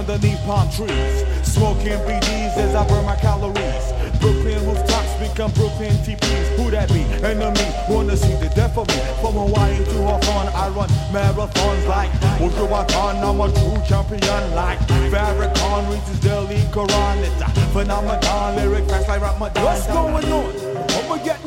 underneath palm trees, smoking BDs as I burn my calories. Brooklyn rooftops become Brooklyn TPs. Who that be? Enemy wanna see the death of me. From Hawaii to Hawthorne, I run marathons like Wujuwatan. I'm a true champion like Farrakhan reads his daily Quran. It's a phenomenon, lyric facts like Ramadan. What's going on? I'ma get